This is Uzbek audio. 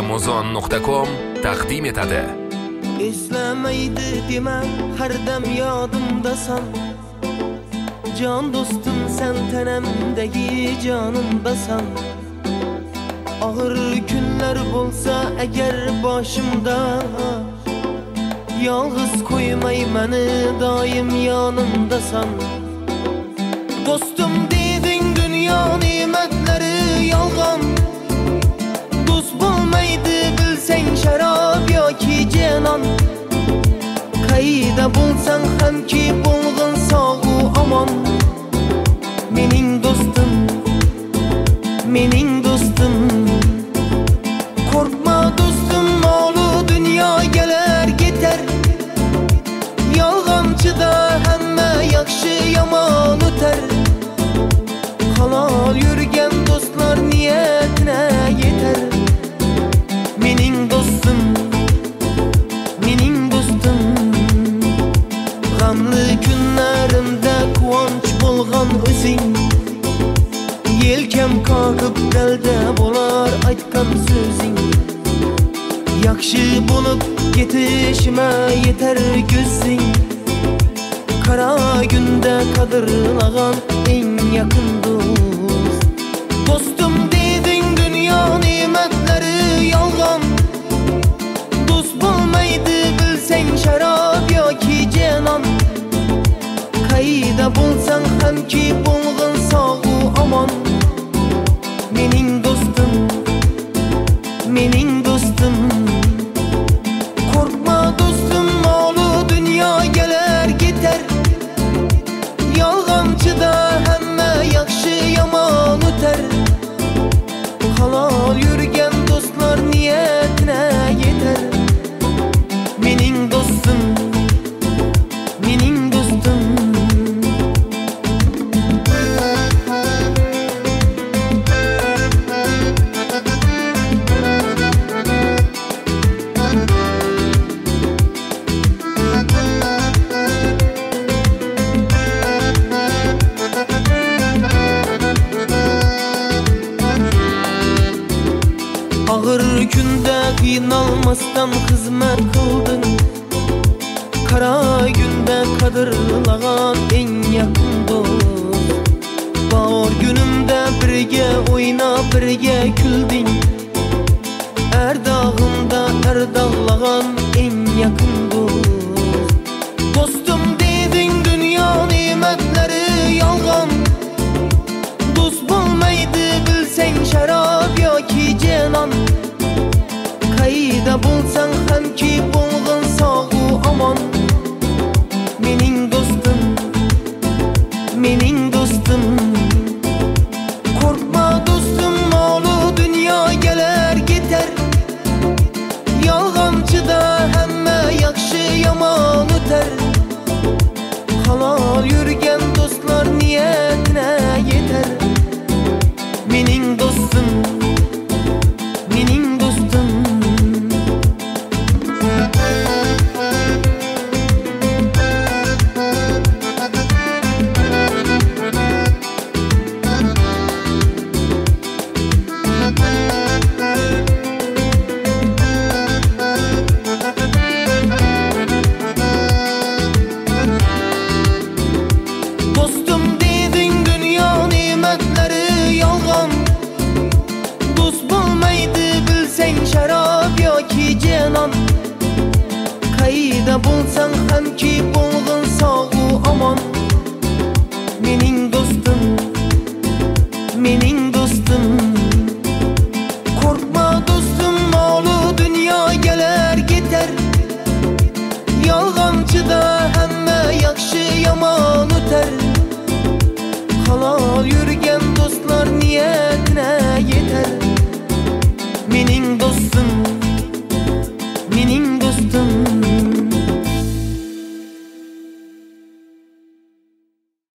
Amazon.com taqdim etadi. Eslamaydi demam, har dam yodimdasan. Jon do'stim, sen tanamdagi jonimdasan. Og'ir kunlar bo'lsa agar boshimda, yolg'iz qo'ymay meni doim yonimdasan. Do'stim deding, dunyo ne'matlari yolg'on. Do'st bo'lmaydi bilsang sharob yoki janon. Qayda bo'lsang hamki bo'lg'in sog'u omon. Mening do'stim, mening do'stim. Qo'rqma do'stim, molu dunyo kelar ketar. Yolg'onchida hamma yaxshi yomon o'tar. Halol yurgan do'stlar niyatına yeter. Mening do'stim, mening do'stim. G'amli kunlarimda quvonch bo'lgan o'zing. Yelkam qoqib dalda bo'lar aytgan so'zing. Yaxshi bo'lib ketishime yeter ko'zing. Qara kunda qadrlagan eng yaqin do'st. Do'stim deding, dunyo ne'matlari yolg'on. Do'st bo'lmaydi bilsang sharob yoki janon. Qayda bo'lsang hamki bo'lg'in sog'u omon. Mening do'stim, mening do'stim. Qo'rqma do'stim, molu dunyo kelar ketar. Yolg'onchida hamma yaxshi yomon o'tar. Halol yurgan do'stlar niyatına yeter. Mening do'stim, mening do'stim. Ağır kunda qiynalmasdan xizmat qilding. Qara kunda qadrlagan eng yaqin do'st. Bor günimda birga o'ynab birga kulding. Ardog'imda ardog'lagan eng yaqin do'st. Do'stim deding, dunyo ne'matlari yolg'on. Do'st bo'lmaydi bilsang sharob yoki janon. Qayda bo'lsang hamki bo'lg'in sog'u omon. Mening do'stim, mening do'stim. Qo'rqma do'stim, molu dunyo kelar ketar. Yolg'onchida hamma yaxshi yomon o'tar. Halol yurgan do'stlar niyatına yeter. Mening do'stim, mening do'stim. Do'stim deding, dunyo ne'matlari yolg'on. Do'st bo'lmaydi bilsang sharob yoki janon. Qayda bo'lsang hamki bo'lg'in sog'u omon. Mening do'stim, mening